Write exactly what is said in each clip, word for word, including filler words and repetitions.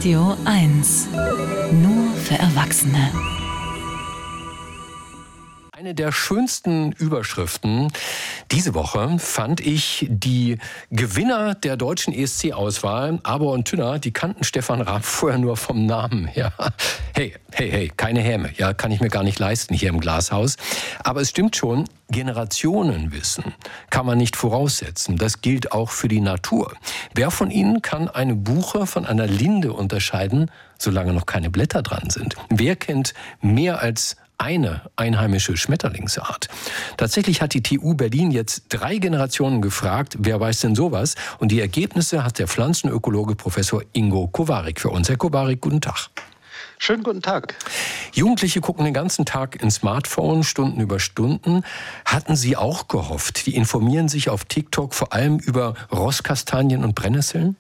Radio eins. Nur für Erwachsene. Eine der schönsten Überschriften diese Woche fand ich die Gewinner der deutschen E S C-Auswahl, Aber und Tünner, die kannten Stefan Raab vorher nur vom Namen her. Hey, hey, hey, keine Häme, ja, kann ich mir gar nicht leisten hier im Glashaus. Aber es stimmt schon, Generationenwissen kann man nicht voraussetzen. Das gilt auch für die Natur. Wer von Ihnen kann eine Buche von einer Linde unterscheiden, solange noch keine Blätter dran sind? Wer kennt mehr als eine einheimische Schmetterlingsart? Tatsächlich hat die T U Berlin jetzt drei Generationen gefragt, wer weiß denn sowas? Und die Ergebnisse hat der Pflanzenökologe Professor Ingo Kowarik für uns. Herr Kowarik, guten Tag. Schönen guten Tag. Jugendliche gucken den ganzen Tag ins Smartphone, Stunden über Stunden. Hatten Sie auch gehofft, die informieren sich auf TikTok vor allem über Rosskastanien und Brennnesseln?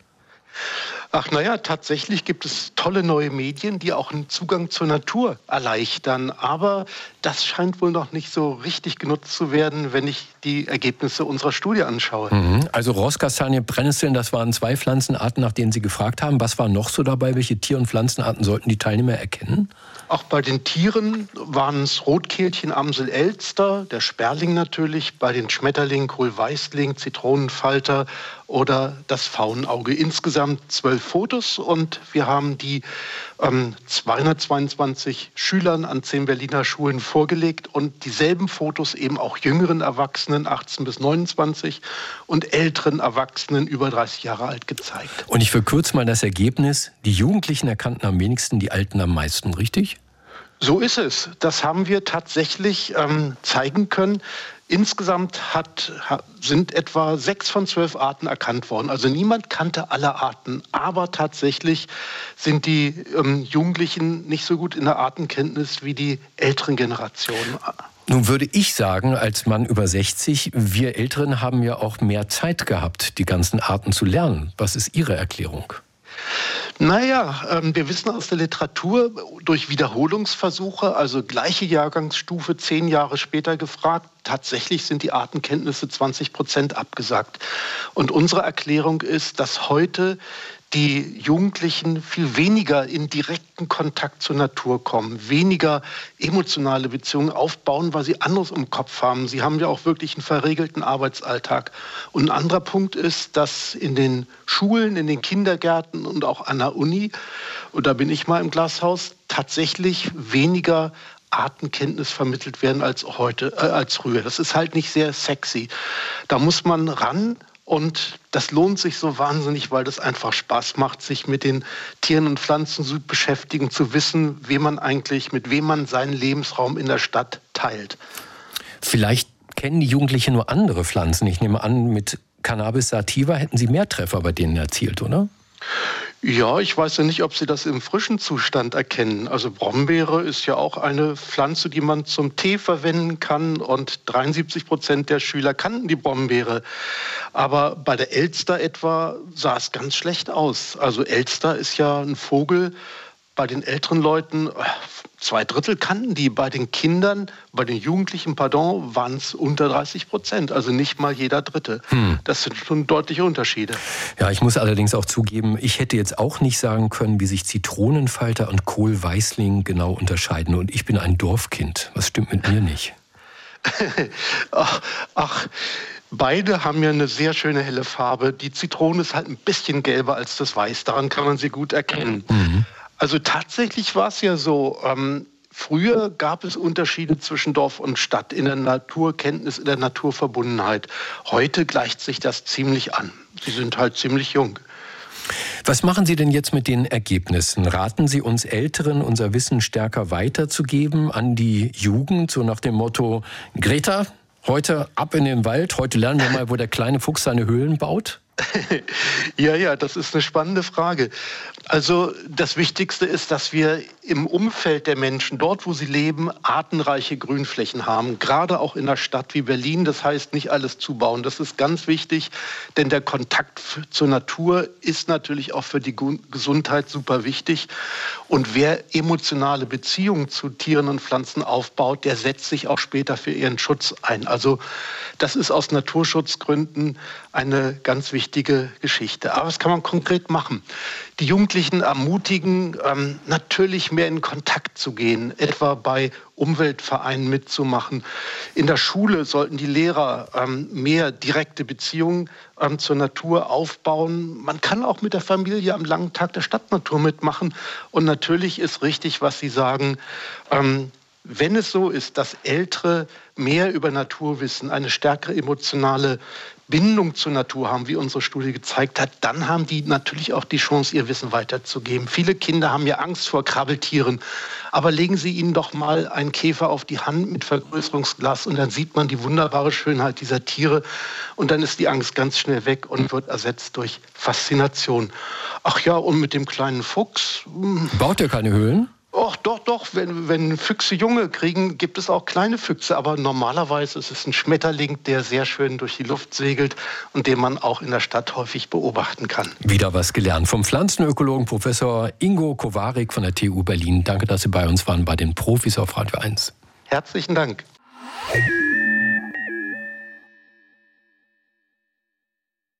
Ach naja, tatsächlich gibt es tolle neue Medien, die auch einen Zugang zur Natur erleichtern. Aber das scheint wohl noch nicht so richtig genutzt zu werden, wenn ich die Ergebnisse unserer Studie anschaue. Mhm. Also Rosskastanie, Brennnesseln, das waren zwei Pflanzenarten, nach denen Sie gefragt haben. Was war noch so dabei? Welche Tier- und Pflanzenarten sollten die Teilnehmer erkennen? Auch bei den Tieren waren es Rotkehlchen, Amsel, Elster, der Sperling natürlich, bei den Schmetterlingen Kohlweißling, Zitronenfalter oder das Faunauge. Insgesamt zwölf Fotos und wir haben die ähm, zweihundertzweiundzwanzig Schülern an zehn Berliner Schulen vorgelegt und dieselben Fotos eben auch jüngeren Erwachsenen, achtzehn bis neunundzwanzig, und älteren Erwachsenen über dreißig Jahre alt gezeigt. Und ich verkürze mal das Ergebnis. Die Jugendlichen erkannten am wenigsten, die Alten am meisten, richtig? So ist es. Das haben wir tatsächlich ähm, zeigen können. Insgesamt hat, sind etwa sechs von zwölf Arten erkannt worden. Also niemand kannte alle Arten. Aber tatsächlich sind die ähm, Jugendlichen nicht so gut in der Artenkenntnis wie die älteren Generationen. Nun würde ich sagen, als Mann über sechzig, wir Älteren haben ja auch mehr Zeit gehabt, die ganzen Arten zu lernen. Was ist Ihre Erklärung? Naja, ähm, wir wissen aus der Literatur durch Wiederholungsversuche, also gleiche Jahrgangsstufe zehn Jahre später gefragt, tatsächlich sind die Artenkenntnisse zwanzig Prozent abgesagt. Und unsere Erklärung ist, dass heute die Jugendlichen viel weniger in direkten Kontakt zur Natur kommen, weniger emotionale Beziehungen aufbauen, weil sie anderes im Kopf haben. Sie haben ja auch wirklich einen verregelten Arbeitsalltag. Und ein anderer Punkt ist, dass in den Schulen, in den Kindergärten und auch an der Uni, und da bin ich mal im Glashaus, tatsächlich weniger Artenkenntnis vermittelt werden als heute, äh, als früher. Das ist halt nicht sehr sexy. Da muss man ran. Und das lohnt sich so wahnsinnig, weil das einfach Spaß macht, sich mit den Tieren und Pflanzen zu beschäftigen, zu wissen, wem man eigentlich, mit wem man seinen Lebensraum in der Stadt teilt. Vielleicht kennen die Jugendlichen nur andere Pflanzen. Ich nehme an, mit Cannabis sativa hätten Sie mehr Treffer bei denen erzielt, oder? Ja, ich weiß ja nicht, ob Sie das im frischen Zustand erkennen. Also Brombeere ist ja auch eine Pflanze, die man zum Tee verwenden kann. Und dreiundsiebzig Prozent der Schüler kannten die Brombeere. Aber bei der Elster etwa sah es ganz schlecht aus. Also Elster ist ja ein Vogel. Bei den älteren Leuten, zwei Drittel kannten die. Bei den Kindern, bei den Jugendlichen, pardon, waren es unter dreißig Prozent. Also nicht mal jeder Dritte. Hm. Das sind schon deutliche Unterschiede. Ja, ich muss allerdings auch zugeben, ich hätte jetzt auch nicht sagen können, wie sich Zitronenfalter und Kohlweißling genau unterscheiden. Und ich bin ein Dorfkind. Was stimmt mit mir nicht? ach, ach. Beide haben ja eine sehr schöne helle Farbe. Die Zitrone ist halt ein bisschen gelber als das Weiß. Daran kann man sie gut erkennen. Mhm. Also tatsächlich war es ja so, ähm, früher gab es Unterschiede zwischen Dorf und Stadt in der Naturkenntnis, in der Naturverbundenheit. Heute gleicht sich das ziemlich an. Sie sind halt ziemlich jung. Was machen Sie denn jetzt mit den Ergebnissen? Raten Sie uns Älteren, unser Wissen stärker weiterzugeben an die Jugend, so nach dem Motto, Greta, heute ab in den Wald, heute lernen wir mal, wo der kleine Fuchs seine Höhlen baut? Ja, ja, das ist eine spannende Frage. Also das Wichtigste ist, dass wir im Umfeld der Menschen, dort wo sie leben, artenreiche Grünflächen haben. Gerade auch in einer Stadt wie Berlin. Das heißt, nicht alles zubauen. Das ist ganz wichtig, denn der Kontakt zur Natur ist natürlich auch für die Gesundheit super wichtig. Und wer emotionale Beziehungen zu Tieren und Pflanzen aufbaut, der setzt sich auch später für ihren Schutz ein. Also das ist aus Naturschutzgründen eine ganz wichtige wichtige Geschichte. Aber was kann man konkret machen? Die Jugendlichen ermutigen, ähm, natürlich mehr in Kontakt zu gehen, etwa bei Umweltvereinen mitzumachen. In der Schule sollten die Lehrer ähm, mehr direkte Beziehungen ähm, zur Natur aufbauen. Man kann auch mit der Familie am langen Tag der Stadtnatur mitmachen. Und natürlich ist richtig, was Sie sagen, ähm, wenn es so ist, dass Ältere mehr über Natur wissen, eine stärkere emotionale Bindung zur Natur haben, wie unsere Studie gezeigt hat, dann haben die natürlich auch die Chance, ihr Wissen weiterzugeben. Viele Kinder haben ja Angst vor Krabbeltieren, aber legen Sie ihnen doch mal einen Käfer auf die Hand mit Vergrößerungsglas und dann sieht man die wunderbare Schönheit dieser Tiere und dann ist die Angst ganz schnell weg und wird ersetzt durch Faszination. Ach ja, und mit dem kleinen Fuchs... Baut er keine Höhlen? Och, doch, doch. Wenn, wenn Füchse Junge kriegen, gibt es auch kleine Füchse. Aber normalerweise ist es ein Schmetterling, der sehr schön durch die Luft segelt und den man auch in der Stadt häufig beobachten kann. Wieder was gelernt vom Pflanzenökologen Professor Ingo Kowarik von der T U Berlin. Danke, dass Sie bei uns waren bei den Profis auf Radio eins. Herzlichen Dank.